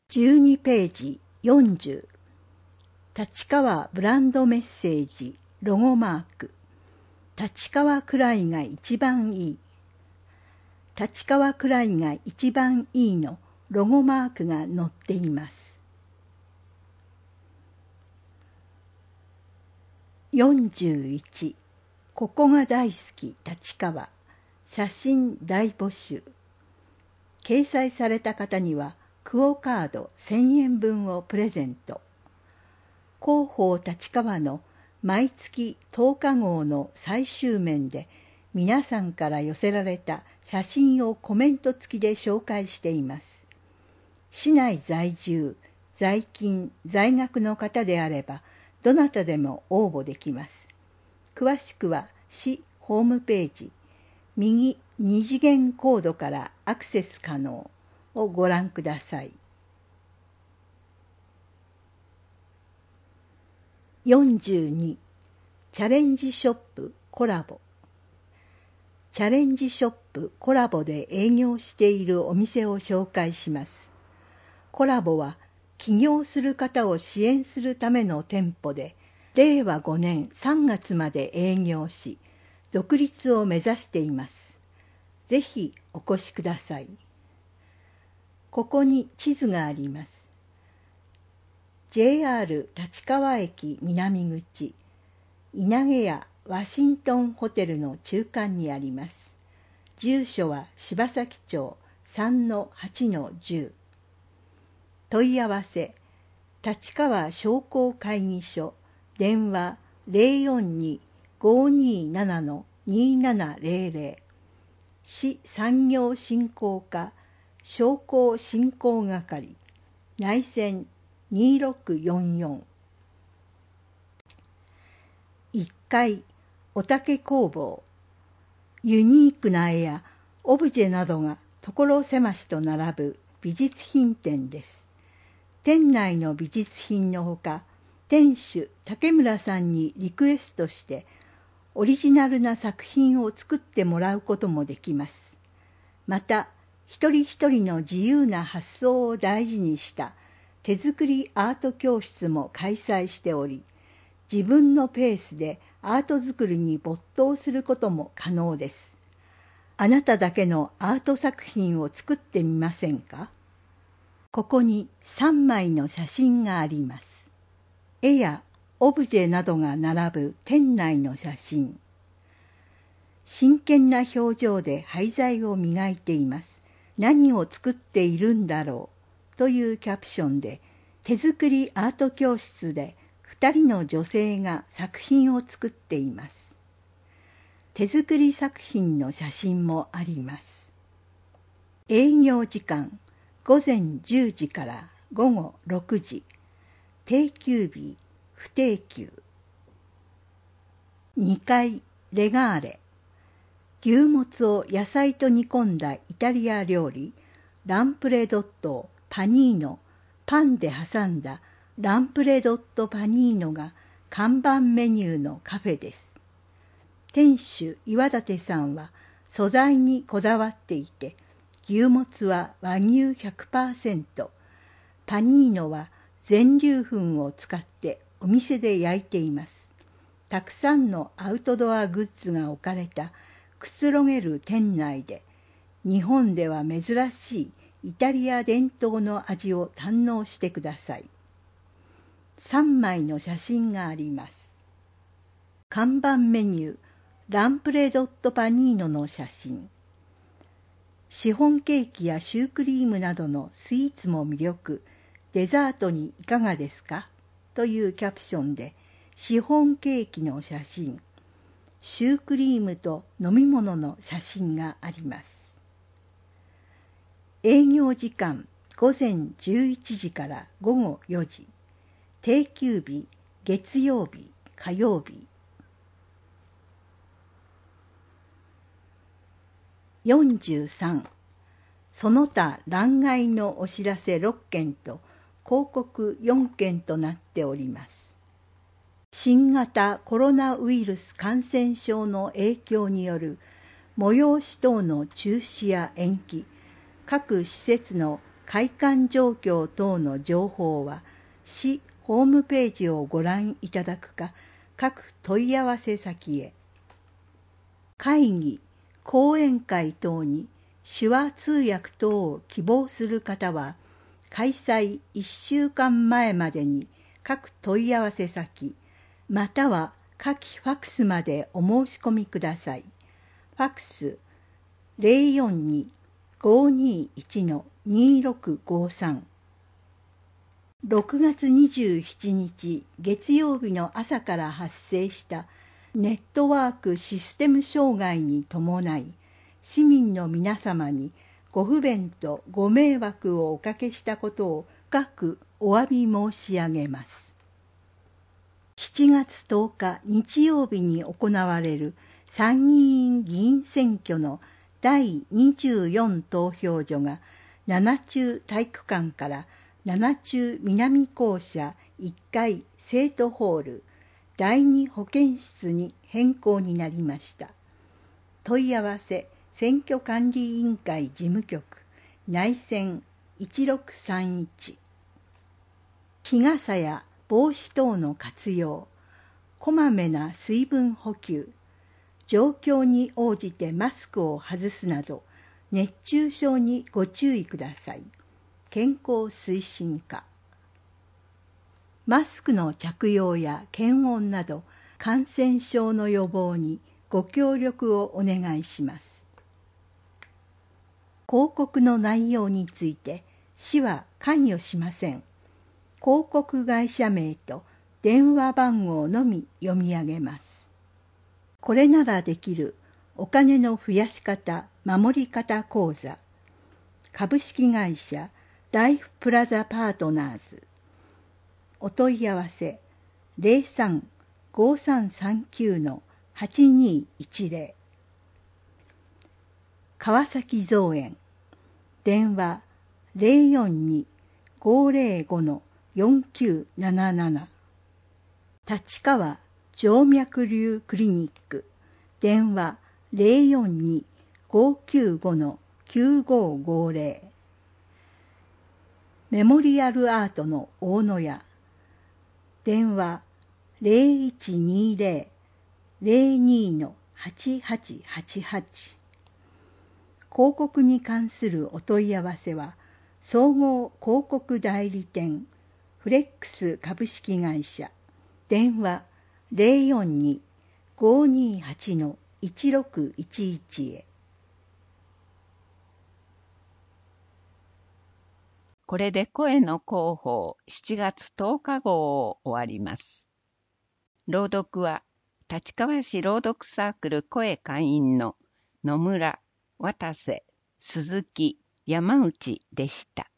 12ページ40立川ブランドメッセージロゴマーク立川くらいが一番いい立川くらいが一番いいのロゴマークが載っています。41ここが大好き立川写真大募集掲載された方にはクオカード1000円分をプレゼント。広報立川の毎月10日号の最終面で皆さんから寄せられた写真をコメント付きで紹介しています。市内在住、在勤、在学の方であればどなたでも応募できます。詳しくは市ホームページ右2次元コードからアクセス可能をご覧ください。42チャレンジショップコラボチャレンジショップコラボで営業しているお店を紹介します。コラボは起業する方を支援するための店舗で令和5年3月まで営業し独立を目指しています。ぜひお越しください。ここに地図があります。JR 立川駅南口、稲毛屋ワシントンホテルの中間にあります。住所は柴崎町 3-8-10。問い合わせ、立川商工会議所、電話 042-527-2700。市産業振興課商工振興係内線2644 1階お竹工房ユニークな絵やオブジェなどが所狭しと並ぶ美術品店です。店内の美術品のほか店主竹村さんにリクエストしてオリジナルな作品を作ってもらうこともできます。また、一人一人の自由な発想を大事にした手作りアート教室も開催しており、自分のペースでアート作りに没頭することも可能です。あなただけのアート作品を作ってみませんか？ここに3枚の写真があります。絵やオブジェなどが並ぶ店内の写真。真剣な表情で廃材を磨いています。何を作っているんだろうというキャプションで、手作りアート教室で2人の女性が作品を作っています。手作り作品の写真もあります。営業時間、午前10時から午後6時。定休日、不定休。2階レガーレ牛もつを野菜と煮込んだイタリア料理ランプレドットパニーノパンで挟んだランプレドットパニーノが看板メニューのカフェです。店主岩立さんは素材にこだわっていて牛もつは和牛 100%、パニーノは全粒粉を使ってお店で焼いています。たくさんのアウトドアグッズが置かれたくつろげる店内で、日本では珍しいイタリア伝統の味を堪能してください。3枚の写真があります。看板メニュー、ランプレドットパニーノの写真。シフォンケーキやシュークリームなどのスイーツも魅力。デザートにいかがですか？というキャプションでシフォンケーキの写真、シュークリームと飲み物の写真があります。営業時間午前11時から午後4時。定休日月曜日、火曜日。43その他欄外のお知らせ6件と広告4件となっております。新型コロナウイルス感染症の影響による催し等の中止や延期、各施設の開館状況等の情報は市ホームページをご覧いただくか、各問い合わせ先へ。会議、講演会等に手話通訳等を希望する方は、開催1週間前までに各問い合わせ先、または下記ファクスまでお申し込みください。ファクス 042-521-2653。6月27日月曜日の朝から発生したネットワークシステム障害に伴い、市民の皆様にご不便とご迷惑をおかけしたことを深くお詫び申し上げます。7月10日日曜日に行われる参議院議員選挙の第24投票所が七中体育館から七中南校舎1階生徒ホール第2保健室に変更になりました。問い合わせ選挙管理委員会事務局内線1631。日傘や帽子等の活用、こまめな水分補給、状況に応じてマスクを外すなど熱中症にご注意ください。健康推進課。マスクの着用や検温など感染症の予防にご協力をお願いします。広告の内容について市は関与しません。広告会社名と電話番号のみ読み上げます。これならできるお金の増やし方・守り方講座、株式会社ライフプラザパートナーズ。お問い合わせ 03-5339-8210。川崎造園、電話 042-505-4977。立川静脈瘤クリニック、電話 042-595-9550。メモリアルアートの大野屋、電話 0120-02-8888。広告に関するお問い合わせは、総合広告代理店フレックス株式会社、電話 042-528-1611 へ。 これで声の広報7月10日号を終わります。朗読は立川市朗読サークル声会員の野村、渡瀬、鈴木、山内でした。